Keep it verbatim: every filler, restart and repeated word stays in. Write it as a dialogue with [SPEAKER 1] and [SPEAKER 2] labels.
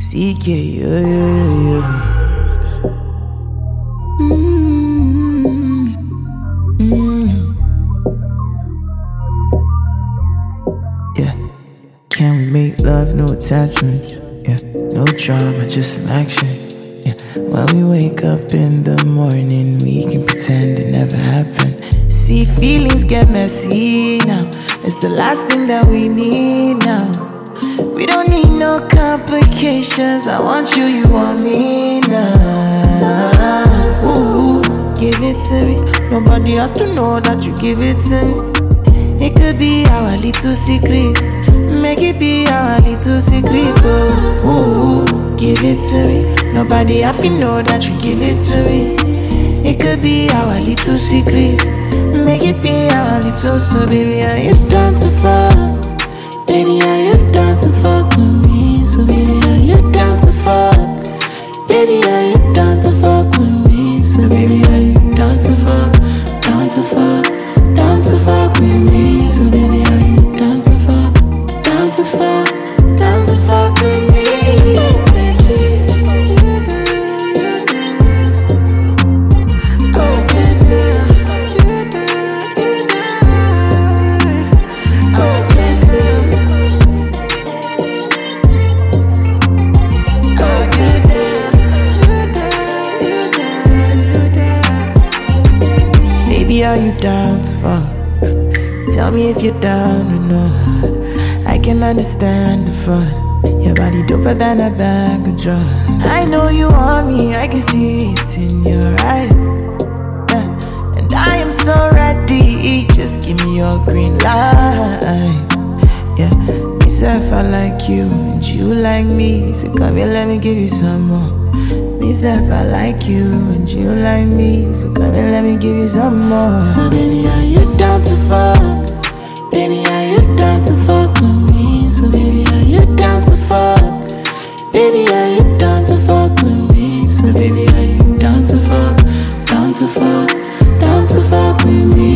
[SPEAKER 1] C K, yeah, yeah, yeah. Mm-hmm. Mm-hmm. Yeah. Can we make love, no attachments? Yeah. No drama, just some action. Yeah. When we wake up in the morning, we can pretend it never happened. See, feelings get messy now. It's the last thing that we need now. We don't need no complications. I want you, you want me now. Ooh, give it to me. Nobody has to know that you give it to me. It could be our little secret. Make it be our little secret. Oh, ooh, give it to me. Nobody has to know that you give it to me. It could be our little secret. Make it be our little. So baby, are you down to fuck? Baby, are you down to fuck with me? So baby, are you down to fuck? Baby, are you down to fuck with me? So baby, are you down to fuck? Down to fuck? Down to fuck with me? So baby, are you down to fuck? Down to fuck? Down to fuck with me? Are you down to fuck? Tell me if you're down or not. I can understand the fuss. Your body doper than a bag of drugs. I know you want me, I can see it in your eyes. Yeah. And I am so ready, just give me your green light. Yeah, myself I like you, and you like me. So come here, let me give you some more. Myself, I like you, and you like me. So come and let me give you some more. So baby, are you down to fuck? Baby, are you down to fuck with me? So baby, are you down to fuck? Baby, are you down to fuck with me? So baby, are you down to fuck? Down to fuck? Down to fuck with me?